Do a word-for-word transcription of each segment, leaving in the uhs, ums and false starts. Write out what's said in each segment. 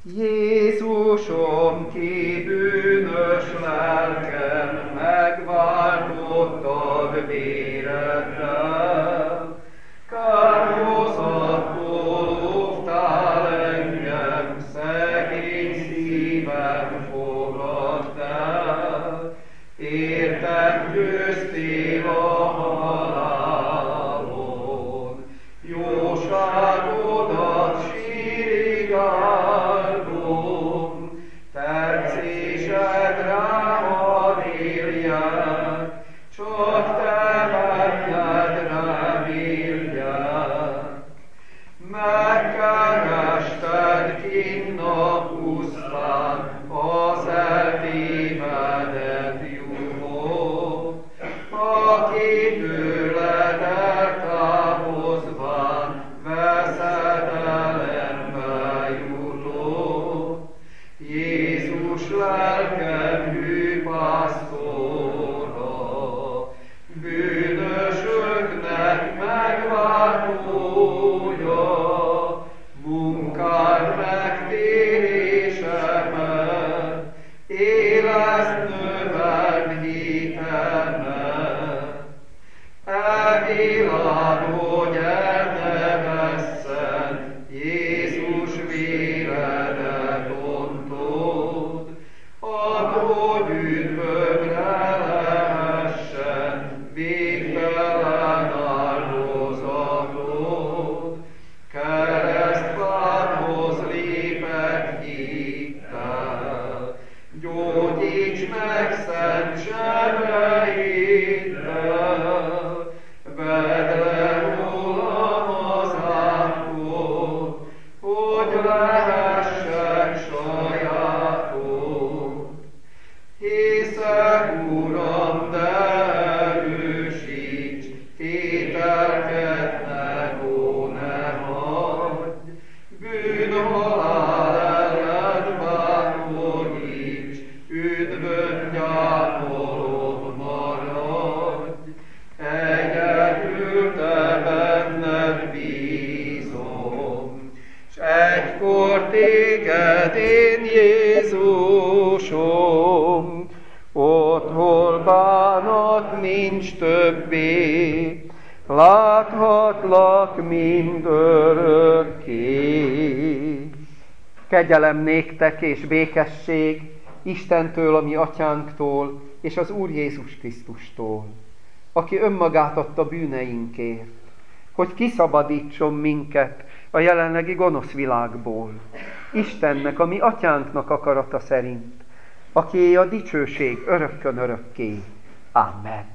Jézusom, ki bűnös lelkem megváltottad véreddel, kárhozattól óvtál engem, szegény szívem fogadd el, értem győztél a halálon, jóságodat sírig áldom, tetszésed rám éljen, csak te benned reméljen. Megkerested kinn a pusztán az eltévedett juhot, aki tőled eltávozván veszedelembe jutott. Jézus lelkem hű pásztora, bűnösöknek megváltója, munkád megtérésemet, éleszt növeld hitemet. Elvélad, hogy el ne vesszen, Jézus véredet ontod, add, hogy üdvömre lehessen végtelen áldozatod. Keresztfádhoz lépek hittel, gyógyíts meg szent sebeiddel, vedd le rólam az átkot, hogy lehessek sajátod. Hiszek, Uram, de erősíts, kételkednek, ó, ne hagyj, bűnhalál ellen bátoríts, üdvöt gyámolom maradj. Egyedül te benned bízom, s egykor téged én, Jézusom, ott, hol bánat nincs többé, láthatlak mindörökké. Kegyelem néktek és békesség Istentől, a mi atyánktól, és az Úr Jézus Krisztustól, aki önmagát adta bűneinkért, hogy kiszabadítson minket a jelenlegi gonosz világból, Istennek, a mi atyánknak akarata szerint, akié a dicsőség örökkön örökké. Amen.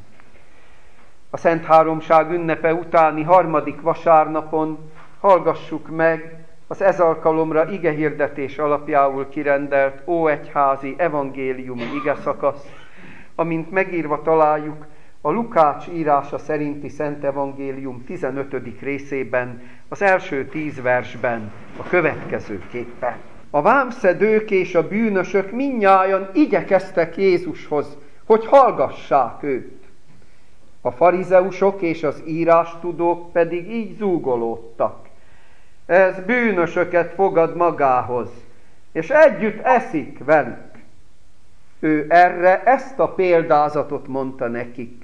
A Szent Háromság ünnepe utáni harmadik vasárnapon hallgassuk meg az ez alkalomra igehirdetés alapjául kirendelt óegyházi evangéliumi igeszakaszt, amint megírva találjuk a Lukács írása szerinti Szent Evangélium tizenötödik részében, az első tíz versben a következőképpen. A vámszedők és a bűnösök mindnyájan igyekeztek Jézushoz, hogy hallgassák őt. A farizeusok és az írástudók pedig így zúgolódtak. Ez bűnösöket fogad magához, és együtt eszik velük. Ő erre ezt a példázatot mondta nekik.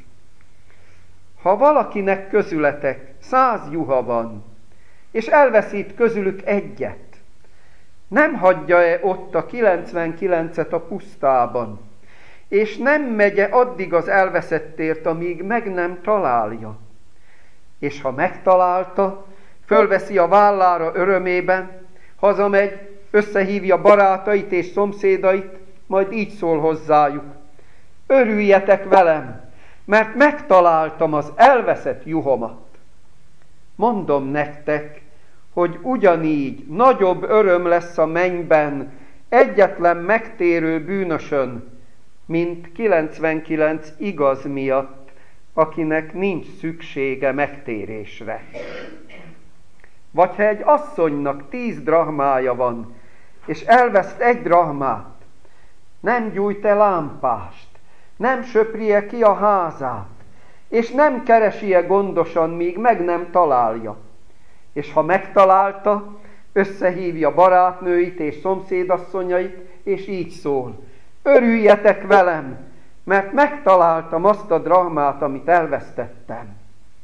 Ha valakinek közületek száz juha van, és elveszít közülük egyet, nem hagyja-e ott a kilencvenkilencet a pusztában, és nem megye addig az elveszettért, amíg meg nem találja. És ha megtalálta, fölveszi a vállára örömében, hazamegy, összehívja barátait és szomszédait, majd így szól hozzájuk. Örüljetek velem, mert megtaláltam az elveszett juhomat. Mondom nektek, hogy ugyanígy nagyobb öröm lesz a mennyben egyetlen megtérő bűnösön, mint kilencvenkilenc igaz miatt, akinek nincs szüksége megtérésre. Vagy ha egy asszonynak tíz drachmája van, és elveszt egy drachmát, nem gyújt-e lámpást, nem söpri-e ki a házát, és nem keresi-e gondosan, míg meg nem találja. És ha megtalálta, Összehívja barátnőit és szomszédasszonyait, és így szól: örüljetek velem, mert megtaláltam azt a drachmát, amit elvesztettem.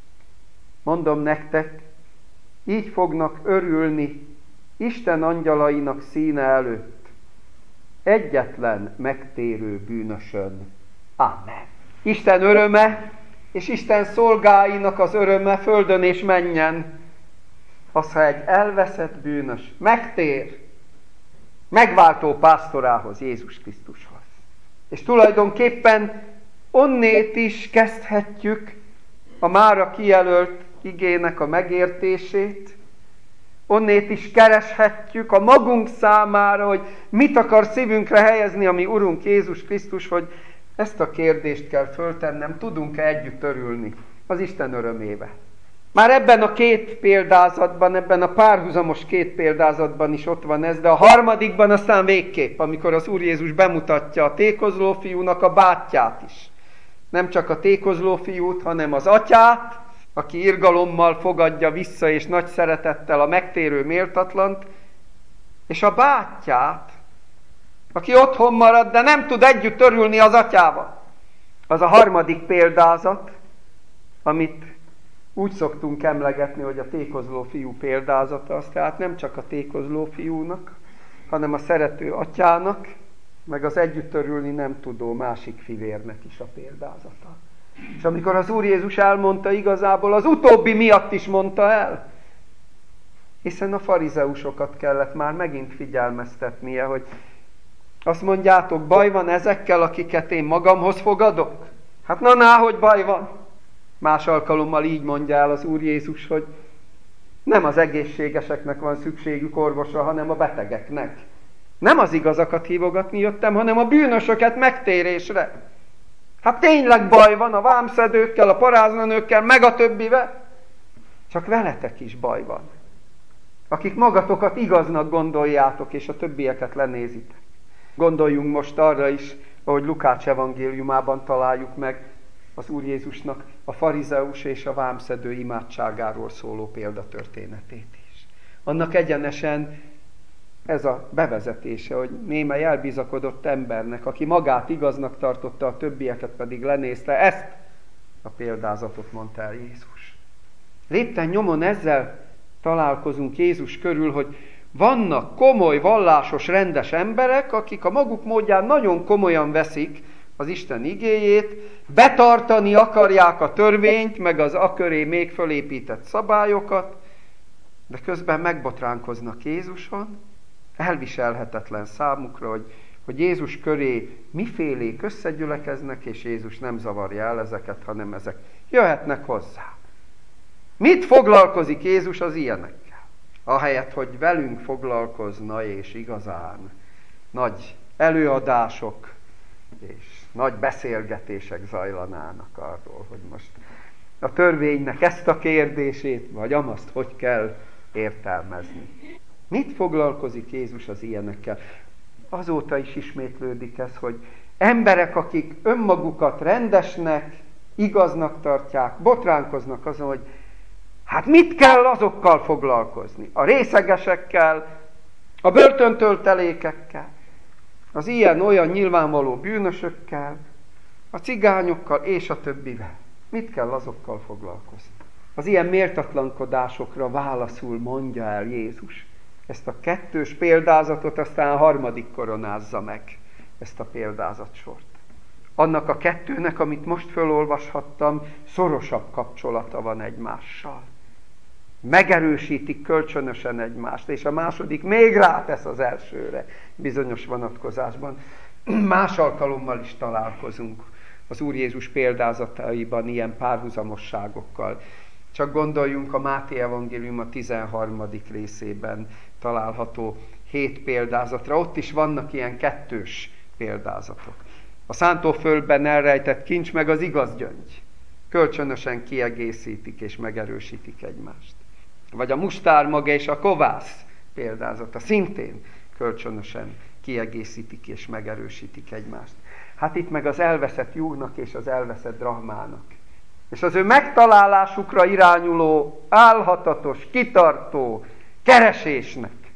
Mondom nektek, így fognak örülni Isten angyalainak színe előtt, egyetlen megtérő bűnösön. Amen. Isten öröme és Isten szolgáinak az öröme földön és mennyen, az, ha egy elveszett bűnös megtér megváltó pásztorához, Jézus Krisztushoz. És tulajdonképpen onnét is kezdhetjük a mára kijelölt igének a megértését, onnét is kereshetjük a magunk számára, hogy mit akar szívünkre helyezni a mi Urunk Jézus Krisztus, hogy ezt a kérdést kell föltennem, tudunk-e együtt örülni az Isten örömével. Már ebben a két példázatban, ebben a párhuzamos két példázatban is ott van ez, de a harmadikban aztán végképp, amikor az Úr Jézus bemutatja a tékozló fiúnak a bátyját is. Nem csak a tékozló fiút, hanem az atyát, aki irgalommal fogadja vissza és nagy szeretettel a megtérő méltatlant, és a bátyját, aki otthon marad, de nem tud együtt örülni az atyával. Az a harmadik példázat, amit úgy szoktunk emlegetni, hogy a tékozló fiú példázata, az tehát nem csak a tékozló fiúnak, hanem a szerető atyának, meg az együtt örülni nem tudó másik fivérnek is a példázata. És amikor az Úr Jézus elmondta, igazából az utóbbi miatt is mondta el, hiszen a farizeusokat kellett már megint figyelmeztetnie, hogy azt mondjátok, baj van ezekkel, akiket én magamhoz fogadok? Hát na, ná, hogy baj van. Más alkalommal így mondja el az Úr Jézus, hogy nem az egészségeseknek van szükségük orvosra, hanem a betegeknek. Nem az igazakat hívogatni jöttem, hanem a bűnösöket megtérésre. Hát tényleg baj van a vámszedőkkel, a paráznanőkkel, meg a többivel. Csak veletek is baj van. Akik magatokat igaznak gondoljátok, és a többieket lenézitek. Gondoljunk most arra is, ahogy Lukács evangéliumában találjuk meg az Úr Jézusnak a farizeus és a vámszedő imádságáról szóló példatörténetét is. Annak egyenesen ez a bevezetése, hogy némely elbizakodott embernek, aki magát igaznak tartotta, a többieket pedig lenézte, ezt a példázatot mondta el Jézus. Lépten nyomon ezzel találkozunk Jézus körül, hogy vannak komoly, vallásos, rendes emberek, akik a maguk módján nagyon komolyan veszik az Isten igéjét, betartani akarják a törvényt, meg az aköré még fölépített szabályokat, de közben megbotránkoznak Jézuson, elviselhetetlen számukra, hogy, hogy Jézus köré mifélék összegyülekeznek, és Jézus nem zavarja el ezeket, hanem ezek jöhetnek hozzá. Mit foglalkozik Jézus az ilyenekkel? Ahelyett, hogy velünk foglalkozna, és igazán nagy előadások és nagy beszélgetések zajlanának arról, hogy most a törvénynek ezt a kérdését, vagy amazt hogy kell értelmezni. Mit foglalkozik Jézus az ilyenekkel? Azóta is ismétlődik ez, hogy emberek, akik önmagukat rendesnek, igaznak tartják, botránkoznak azon, hogy hát mit kell azokkal foglalkozni? A részegesekkel, a börtöntöltelékekkel, az ilyen-olyan nyilvánvaló bűnösökkel, a cigányokkal és a többivel. Mit kell azokkal foglalkozni? Az ilyen méltatlankodásokra válaszul mondja el Jézus. Ezt a kettős példázatot aztán a harmadik koronázza meg, ezt a példázatsort. Annak a kettőnek, amit most felolvashattam, szorosabb kapcsolata van egymással. Megerősítik kölcsönösen egymást, és a második még rátesz az elsőre bizonyos vonatkozásban. Más alkalommal is találkozunk az Úr Jézus példázataiban ilyen párhuzamosságokkal. Csak gondoljunk a Máté evangélium a tizenharmadik részében található hét példázatra. Ott is vannak ilyen kettős példázatok. A szántóföldben elrejtett kincs meg az igaz gyöngy. Kölcsönösen kiegészítik és megerősítik egymást. Vagy a mustármaga és a kovász példázata szintén kölcsönösen kiegészítik és megerősítik egymást. Hát itt meg az elveszett juhnak és az elveszett drachmának. És az ő megtalálásukra irányuló, álhatatos, kitartó keresésnek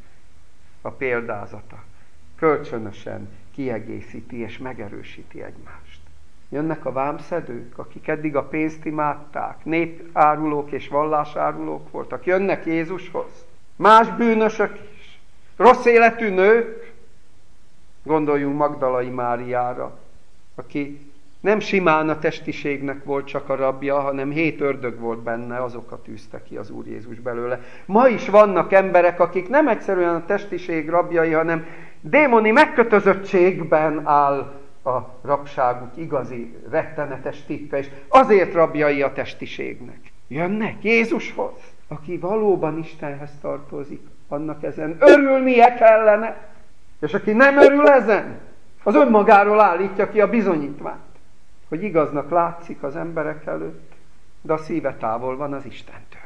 a példázata. Kölcsönösen kiegészíti és megerősíti egymást. Jönnek a vámszedők, akik eddig a pénzt imádták, népárulók és vallásárulók voltak. Jönnek Jézushoz. Más bűnösök is. Rossz életű nők. Gondoljunk Magdalai Máriára, aki nem simán a testiségnek volt csak a rabja, hanem hét ördög volt benne, azokat tűzte ki az Úr Jézus belőle. Ma is vannak emberek, akik nem egyszerűen a testiség rabjai, hanem démoni megkötözöttségben áll a rabságuk igazi, rettenetes titka, és azért rabjai a testiségnek. Jönnek Jézushoz, aki valóban Istenhez tartozik, annak ezen örülnie kellene, és aki nem örül ezen, az önmagáról állítja ki a bizonyítványt, hogy igaznak látszik az emberek előtt, de a szíve távol van az Istentől.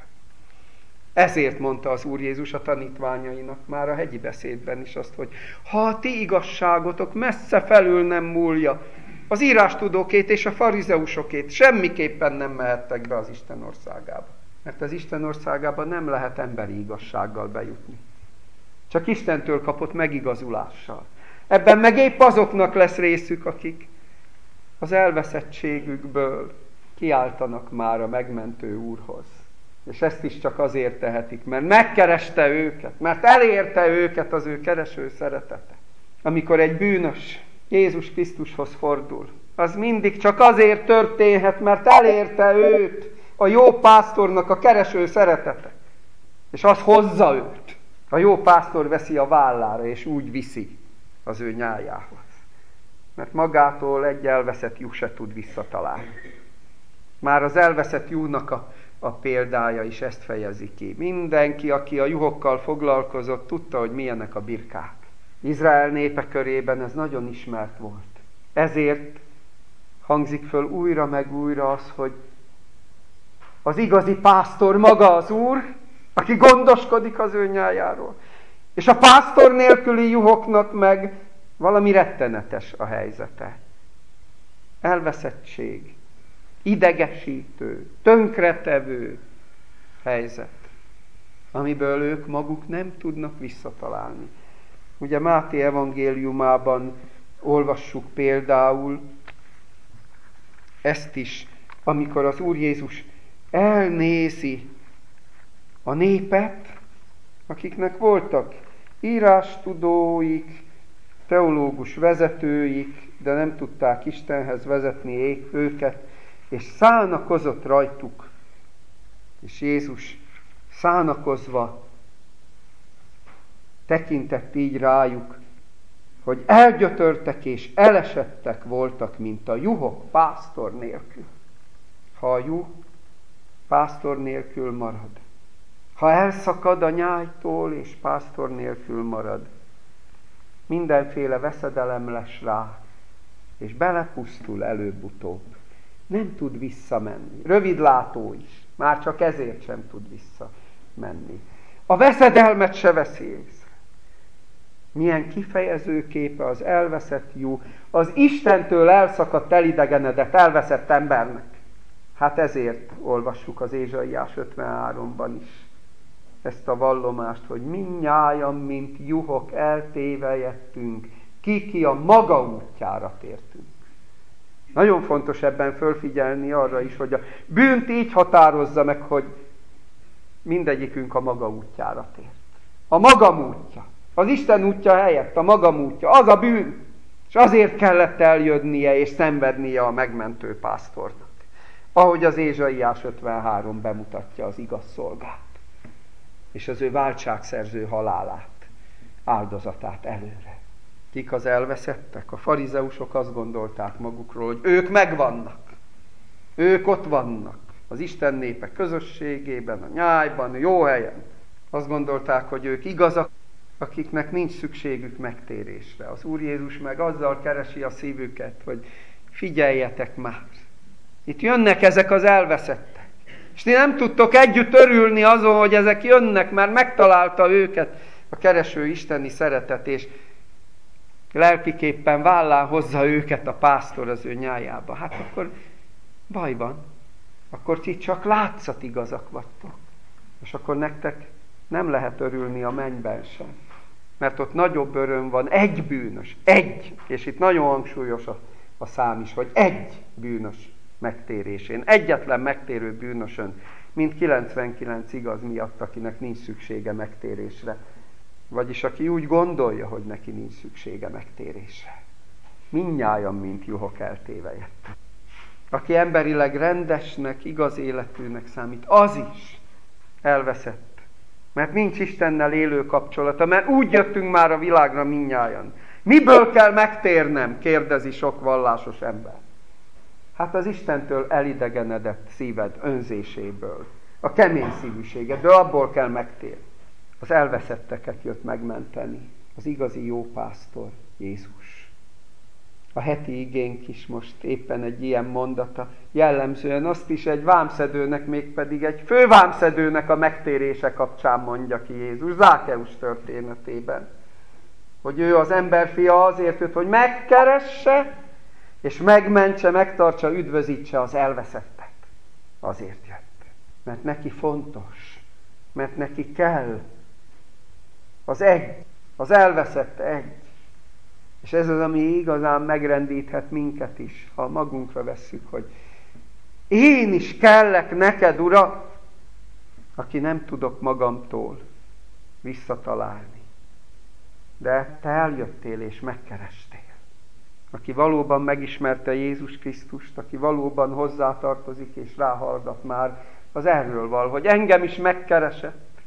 Ezért mondta az Úr Jézus a tanítványainak már a hegyi beszédben is azt, hogy ha a ti igazságotok messze felül nem múlja az írástudókét és a farizeusokét, semmiképpen nem mehettek be az Isten országába. Mert az Isten országába nem lehet emberi igazsággal bejutni. Csak Istentől kapott megigazulással. Ebben meg épp azoknak lesz részük, akik az elveszettségükből kiáltanak már a megmentő Úrhoz. És ezt is csak azért tehetik, mert megkereste őket, mert elérte őket az ő kereső szeretete. Amikor egy bűnös Jézus Krisztushoz fordul, az mindig csak azért történhet, mert elérte őt a jó pásztornak a kereső szeretete. És az hozza őt. A jó pásztor veszi a vállára, és úgy viszi az ő nyájához. Mert magától egy elveszett juh se tud visszatalálni. Már az elveszett juhnak a, a példája is ezt fejezi ki. Mindenki, aki a juhokkal foglalkozott, tudta, hogy milyenek a birkák. Izrael népe körében ez nagyon ismert volt. Ezért hangzik föl újra meg újra az, hogy az igazi pásztor maga az Úr, aki gondoskodik az ő nyájáról. És a pásztor nélküli juhoknak meg valami rettenetes a helyzete. Elveszettség, idegesítő, tönkretevő helyzet, amiből ők maguk nem tudnak visszatalálni. Ugye Máté evangéliumában olvassuk például ezt is, amikor az Úr Jézus elnézi a népet, akiknek voltak írástudóik, teológus vezetőik, de nem tudták Istenhez vezetni őket, és szánakozott rajtuk. És Jézus szánakozva tekintett így rájuk, hogy elgyötörtek és elesettek voltak, mint a juhok pásztor nélkül. Ha a juh pásztor nélkül marad, ha elszakad a nyájtól és pásztor nélkül marad, mindenféle veszedelem lesz rá, és belepusztul előbb-utóbb. Nem tud visszamenni. Rövidlátó is. Már csak ezért sem tud visszamenni. A veszedelmet se veszi észre. Milyen kifejező képe az elveszett juh, az Istentől elszakadt, elidegenedett, elveszett embernek. Hát ezért olvassuk az Ézsaiás ötvenháromban is ezt a vallomást, hogy mindnyájan, mint juhok eltévejettünk, ki-ki a maga útjára tértünk. Nagyon fontos ebben fölfigyelni arra is, hogy a bűnt így határozza meg, hogy mindegyikünk a maga útjára tért. A magam útja, az Isten útja helyett a magam útja, az a bűn, és azért kellett eljönnie és szenvednie a megmentő pásztornak. Ahogy az Ézsaiás ötvenhárom bemutatja az igaz szolgát, és az ő váltságszerző halálát, áldozatát előre. Kik az elveszettek? A farizeusok azt gondolták magukról, hogy ők megvannak. Ők ott vannak. Az Isten népe közösségében, a nyájban, a jó helyen. Azt gondolták, hogy ők igazak, akiknek nincs szükségük megtérésre. Az Úr Jézus meg azzal keresi a szívüket, hogy figyeljetek már. Itt jönnek ezek az elveszettek. És ti nem tudtok együtt örülni azon, hogy ezek jönnek, mert megtalálta őket a kereső isteni szeretet, és lelkiképpen vállán hozza őket a pásztor az ő nyájába. Hát akkor baj van. Akkor ti csak látszat igazak vagytok. És akkor nektek nem lehet örülni a mennyben sem. Mert ott nagyobb öröm van, egy bűnös, egy, és itt nagyon hangsúlyos a, a szám is, hogy egy bűnös megtérésén, egyetlen megtérő bűnösön, mint kilencvenkilenc igaz miatt, akinek nincs szüksége megtérésre. Vagyis aki úgy gondolja, hogy neki nincs szüksége megtérésre. Mindnyájan, mint juhok eltévejedt. Aki emberileg rendesnek, igaz életűnek számít, az is elveszett. Mert nincs Istennel élő kapcsolata, mert úgy jöttünk már a világra mindnyájan. Miből kell megtérnem? Kérdezi sok vallásos ember. Hát az Istentől elidegenedett szíved önzéséből, a kemény szívűségedből, abból kell megtérni. Az elveszetteket jött megmenteni, az igazi jó pásztor, Jézus. A heti igénk is most éppen egy ilyen mondata, jellemzően azt is egy vámszedőnek, mégpedig egy fővámszedőnek a megtérése kapcsán mondja ki Jézus, Zákeus történetében. Hogy ő az emberfia azért jött, hogy megkeresse, és megmentse, megtartsa, üdvözítse az elveszettet. Azért jött. Mert neki fontos, mert neki kell. Az egy, az elveszett egy. És ez az, ami igazán megrendíthet minket is, ha magunkra vesszük, hogy én is kellek neked, Uram, aki nem tudok magamtól visszatalálni. De te eljöttél és megkerestél. Aki valóban megismerte Jézus Krisztust, aki valóban hozzátartozik és ráhallgat már, az erről val, hogy engem is megkeresett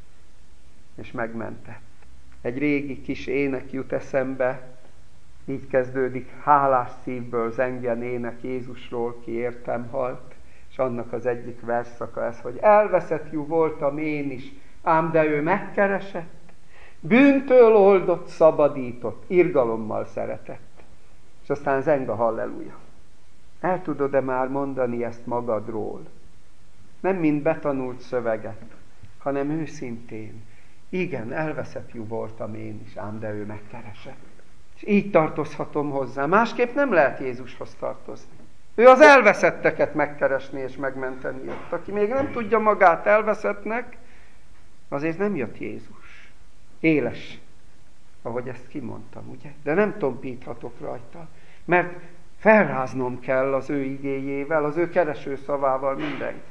és megmentett. Egy régi kis ének jut eszembe, így kezdődik, hálás szívből zengjen ének Jézusról, ki értem halt, és annak az egyik versszaka ez, hogy elveszett jú voltam én is, ám de ő megkeresett, bűntől oldott, szabadított, irgalommal szeretett. És aztán zeng a halleluja. El tudod-e már mondani ezt magadról? Nem mint betanult szöveget, hanem őszintén. Igen, elveszett jú voltam én is, ám de ő megkeresett. És így tartozhatom hozzá. Másképp nem lehet Jézushoz tartozni. Ő az elveszetteket megkeresni és megmenteni jött. Aki még nem tudja magát elveszettnek, azért nem jött Jézus. Éles, ahogy ezt kimondtam, ugye? De nem tompíthatok rajta, mert felráznom kell az ő igéjével, az ő kereső szavával mindenkit.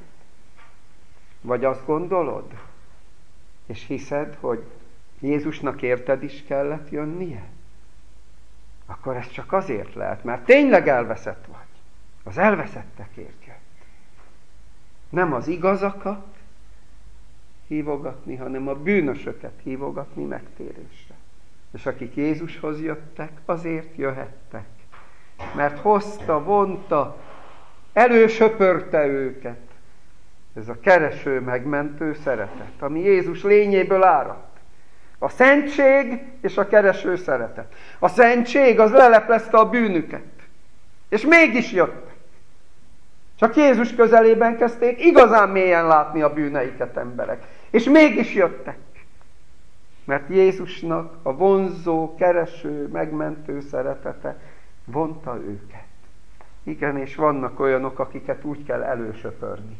Vagy azt gondolod, és hiszed, hogy Jézusnak érted is kellett jönnie? Akkor ez csak azért lehet, mert tényleg elveszett vagy. Az elveszettekért jött. Nem az igazakat hívogatni, hanem a bűnösöket hívogatni megtérésre. És akik Jézushoz jöttek, azért jöhettek. Mert hozta, vonta, elősöpörte őket. Ez a kereső, megmentő szeretet, ami Jézus lényéből áradt. A szentség és a kereső szeretet. A szentség az leleplezte a bűnüket. És mégis jöttek. Csak Jézus közelében kezdték igazán mélyen látni a bűneiket emberek. És mégis jöttek. Mert Jézusnak a vonzó, kereső, megmentő szeretete vonta őket. Igen, és vannak olyanok, akiket úgy kell elősöpörni.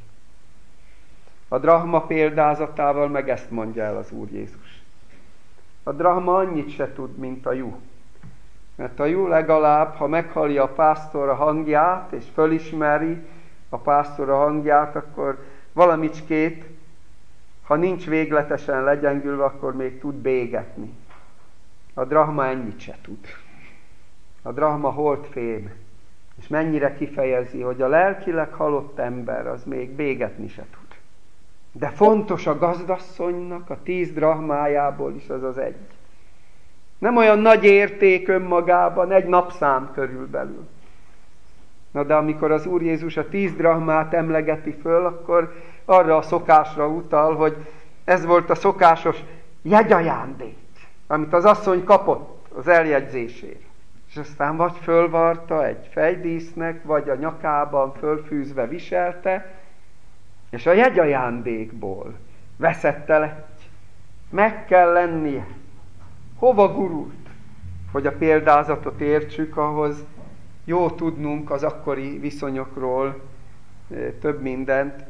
A drachma példázatával meg ezt mondja el az Úr Jézus. A drachma annyit se tud, mint a juh. Mert a juh legalább, ha meghallja a pásztor a hangját, és fölismeri a pásztor a hangját, akkor valamicskét, ha nincs végletesen legyengülve, akkor még tud bégetni. A drachma ennyit se tud. A drachma holdfém, és mennyire kifejezi, hogy a lelkileg halott ember az még bégetni se tud. De fontos a gazdasszonynak, a tíz drachmájából is az az egy. Nem olyan nagy érték önmagában, egy napszám körülbelül. Na de amikor az Úr Jézus a tíz drachmát emlegeti föl, akkor arra a szokásra utal, hogy ez volt a szokásos jegyajándék, amit az asszony kapott az eljegyzésére. És aztán vagy fölvarta egy fejdísznek, vagy a nyakában fölfűzve viselte, és a jegyajándékból veszett el egy. Meg kell lennie. Hova gurult? Hogy a példázatot értsük, ahhoz jó tudnunk az akkori viszonyokról több mindent.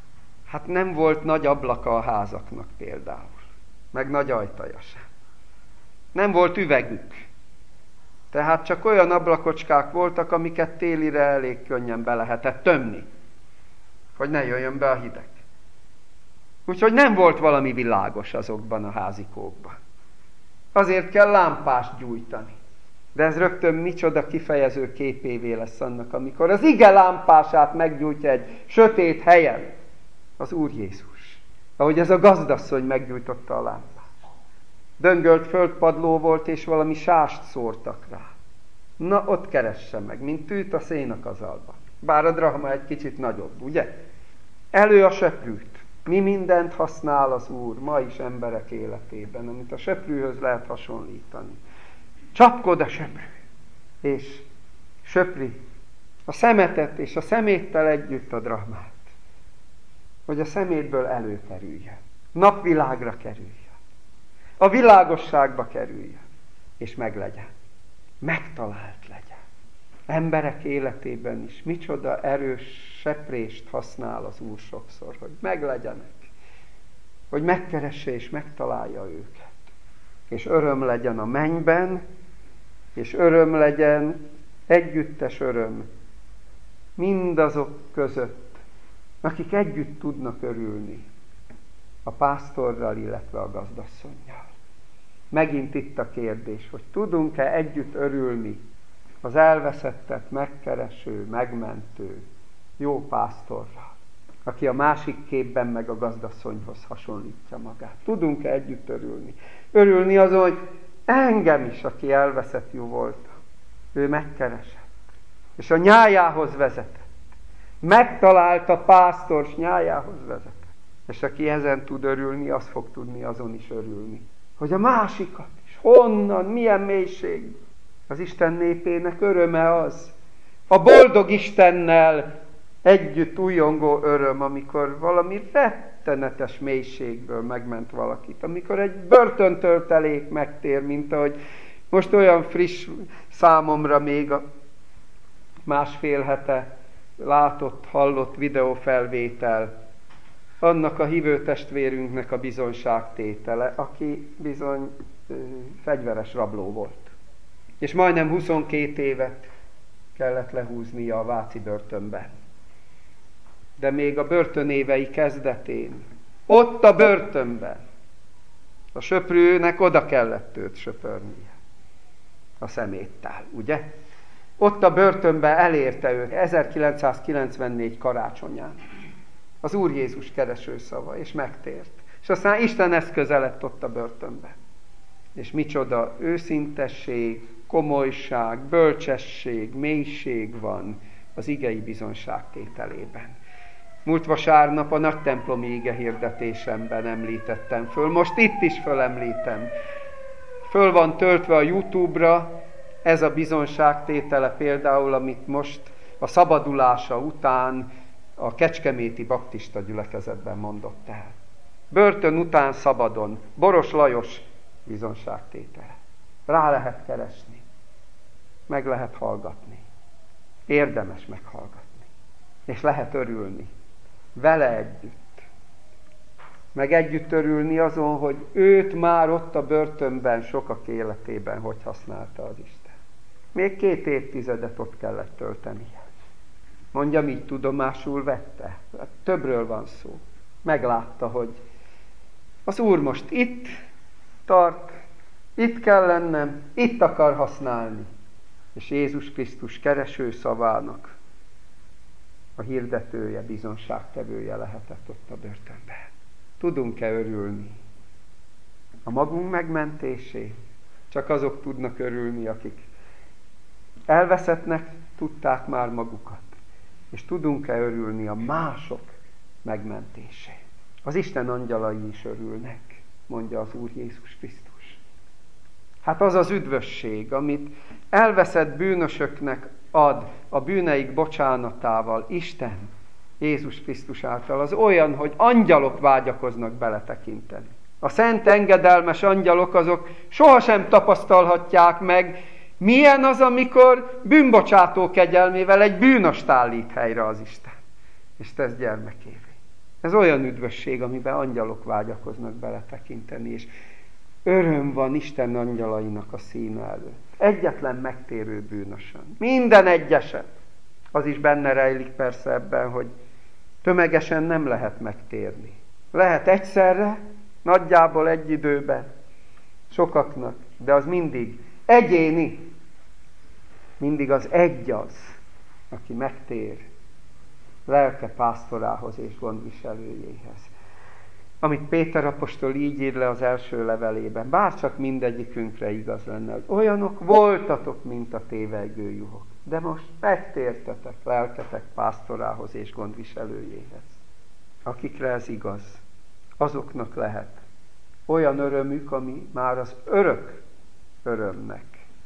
Hát nem volt nagy ablaka a házaknak például, meg nagy ajtaja sem. Nem volt üvegük. Tehát csak olyan ablakocskák voltak, amiket télire elég könnyen be lehetett tömni, hogy ne jöjjön be a hideg. Úgyhogy nem volt valami világos azokban a házikókban. Azért kell lámpást gyújtani. De ez rögtön micsoda kifejező képévé lesz annak, amikor az ige lámpását meggyújtja egy sötét helyen az Úr Jézus. Ahogy ez a gazdasszony meggyújtotta a lámpát. Döngölt földpadló volt, és valami sást szórtak rá. Na, ott keresse meg, mint tűt a szén a kazalban. Bár a drachma egy kicsit nagyobb, ugye? Elő a söprűt. Mi mindent használ az Úr ma is emberek életében, amit a söprűhöz lehet hasonlítani. Csapkod a söprű, és söpri a szemetet és a szeméttel együtt a drachmát, hogy a szemétből előkerüljön, napvilágra kerüljön, a világosságba kerüljön, és meglegyen, megtalált legyen. Emberek életében is micsoda erős seprést használ az Úr sokszor, hogy meglegyenek, hogy megkeresse és megtalálja őket. És öröm legyen a mennyben, és öröm legyen, együttes öröm mindazok között, akik együtt tudnak örülni a pásztorral, illetve a gazdasszonnyal. Megint itt a kérdés, hogy tudunk-e együtt örülni az elveszettet megkereső, megmentő, jó pásztorral, aki a másik képben meg a gazdasszonyhoz hasonlítja magát. Tudunk-e együtt örülni? Örülni azon, hogy engem is, aki elveszett jó volt, ő megkeresett, és a nyájához vezetett. Megtalált a pásztor, s nyájához vezetett. És aki ezen tud örülni, az fog tudni azon is örülni. Hogy a másikat is, honnan, milyen mélység. Az Isten népének öröme az. A boldog Istennel együtt újongó öröm, amikor valami rettenetes mélységből megment valakit. Amikor egy börtöntöltelék megtér, mint ahogy most olyan friss számomra még a másfél hete látott, hallott videófelvétel, annak a hívő testvérünknek a bizonságtétele, aki bizony ö, fegyveres rabló volt. És majdnem huszonkét évet kellett lehúznia a váci börtönben. De még a börtönévei kezdetén, ott a börtönben, a söprűnek oda kellett őt söpörnie a szeméttel, ugye? Ott a börtönben elérte őt ezerkilencszázkilencvennégy karácsonyán az Úr Jézus kereső szava, és megtért. És aztán Isten eszköze lett ott a börtönben. És micsoda őszintesség, komolyság, bölcsesség, mélység van az igei bizonságtételében. Múlt vasárnap a nagy templomi ige hirdetésemben említettem föl, most itt is fölemlítem. Föl van töltve a YouTube-ra ez a bizonságtétele például, amit most a szabadulása után a kecskeméti baptista gyülekezetben mondott el. Börtön után szabadon, Boros Lajos bizonságtétele. Rá lehet keresni, meg lehet hallgatni. Érdemes meghallgatni. És lehet örülni. Vele együtt. Meg együtt örülni azon, hogy őt már ott a börtönben sokak életében hogy használta az Isten. Még két évtizedet ott kellett töltenie. Mondjam így, tudomásul vette. Többről van szó. Meglátta, hogy az Úr most itt tart, itt kell lennem, itt akar használni. És Jézus Krisztus kereső szavának a hirdetője, bizonságtevője lehetett ott a börtönben. Tudunk-e örülni a magunk megmentésén? Csak azok tudnak örülni, akik elveszettnek tudták már magukat. És tudunk-e örülni a mások megmentésén? Az Isten angyalai is örülnek, mondja az Úr Jézus Krisztus. Hát az az üdvösség, amit elveszett bűnösöknek ad a bűneik bocsánatával Isten, Jézus Krisztus által, az olyan, hogy angyalok vágyakoznak beletekinteni. A szent engedelmes angyalok azok sohasem tapasztalhatják meg, milyen az, amikor bűnbocsátó kegyelmével egy bűnöst állít helyre az Isten, és tesz gyermekévé. Ez olyan üdvösség, amiben angyalok vágyakoznak beletekinteni, és Öröm van Isten angyalainak a színe előtt. Egyetlen megtérő bűnösön. Minden egyeset. Az is benne rejlik persze ebben, hogy tömegesen nem lehet megtérni. Lehet egyszerre, nagyjából egy időben, sokaknak, de az mindig egyéni. Mindig az egy az, aki megtér lelke pásztorához és gondviselőjéhez. Amit Péter apostol így ír le az első levelében, bárcsak mindegyikünkre igaz lenne, hogy olyanok voltatok, mint a tévelygő juhok, de most megtértetek lelketek pásztorához és gondviselőjéhez. Akikre ez igaz, azoknak lehet olyan örömük, ami már az örök örömnek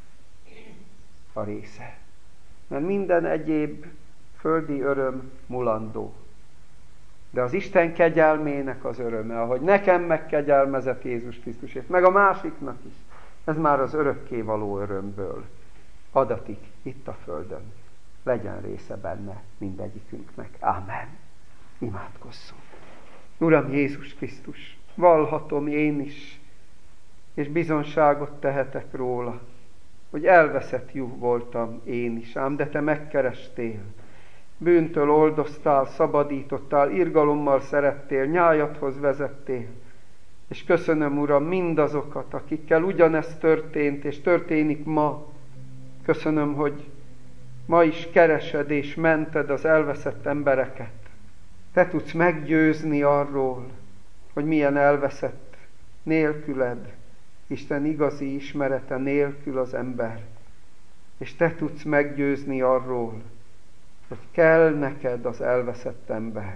a része. Mert minden egyéb földi öröm mulandó. De az Isten kegyelmének az öröme, ahogy nekem megkegyelmezett Jézus Krisztusért, meg a másiknak is, ez már az örökkévaló örömből adatik itt a földön. Legyen része benne mindegyikünknek. Ámen. Imádkozzunk. Uram Jézus Krisztus, vallhatom én is, és bizonságot tehetek róla, hogy elveszett juh voltam én is, ám de Te megkerestél, bűntől oldoztál, szabadítottál, irgalommal szerettél, nyájadhoz vezettél, és köszönöm, Uram, mindazokat, akikkel ugyanezt történt, és történik ma. Köszönöm, hogy ma is keresed és mented az elveszett embereket. Te tudsz meggyőzni arról, hogy milyen elveszett nélküled, Isten igazi ismerete nélkül az ember. És Te tudsz meggyőzni arról, hogy kell neked az elveszett ember.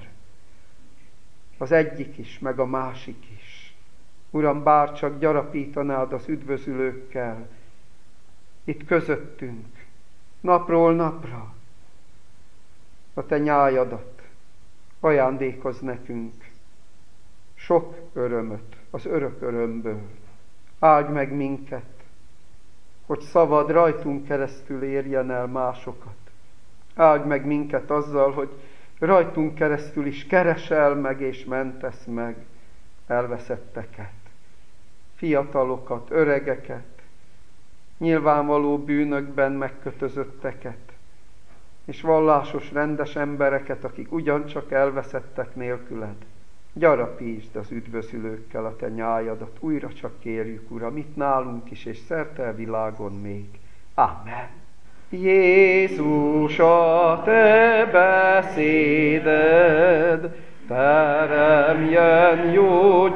Az egyik is, meg a másik is. Uram, bárcsak gyarapítanád az üdvözülőkkel, itt közöttünk, napról napra, a Te nyájadat ajándékozz nekünk, sok örömöt az örök örömből. Áldj meg minket, hogy szavad rajtunk keresztül érjen el másokat. Áldj meg minket azzal, hogy rajtunk keresztül is keresel meg és mentesz meg elveszetteket, fiatalokat, öregeket, nyilvánvaló bűnökben megkötözötteket, és vallásos, rendes embereket, akik ugyancsak elveszettek nélküled. Gyarapítsd az üdvözülőkkel a Te nyájadat, újra csak kérjük, Uram, itt nálunk is, és szerte a világon még. Amen. Jézus, a Te beszéded teremjen jó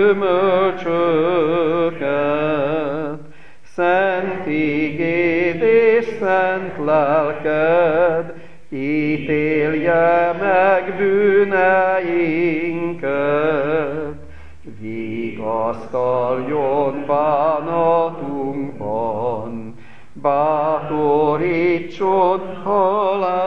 gyümölcsöket, szent igéd és szent lelked ítélje meg bűneinket, vigasztaljon bánatunkban, bátorítson halál.